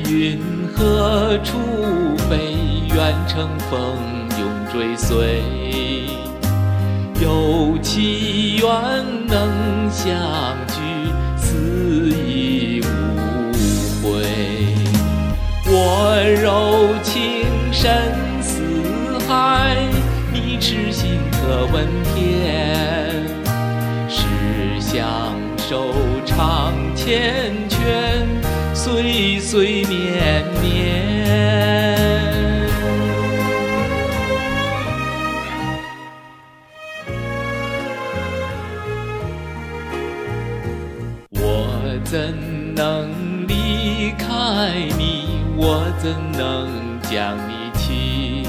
云何处飞？愿乘风永追随。有期愿能相聚，死亦无悔。我柔情深似海，你痴心可问天。是相守长缱绻，岁岁年年。我怎能离开你？我怎能将你弃？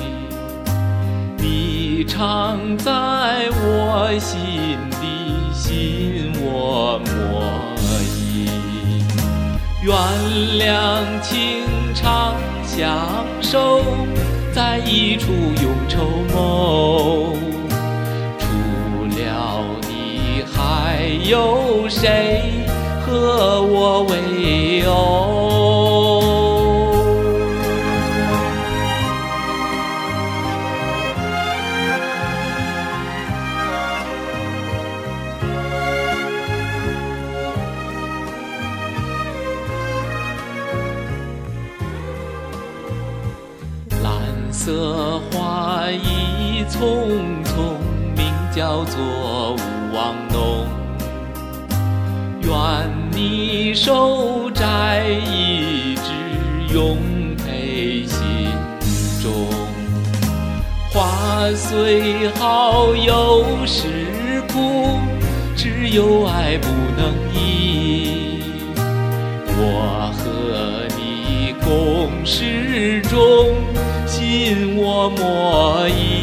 你常在我心底，心我莫疑。原谅情长相守，在一处永筹谋。除了你还有谁和我为偶？蓝色花意匆匆，名叫做勿忘浓。愿你守摘一枝，永佩心中。花虽好，有时苦，只有爱不能移。我和你共事中，心我莫疑。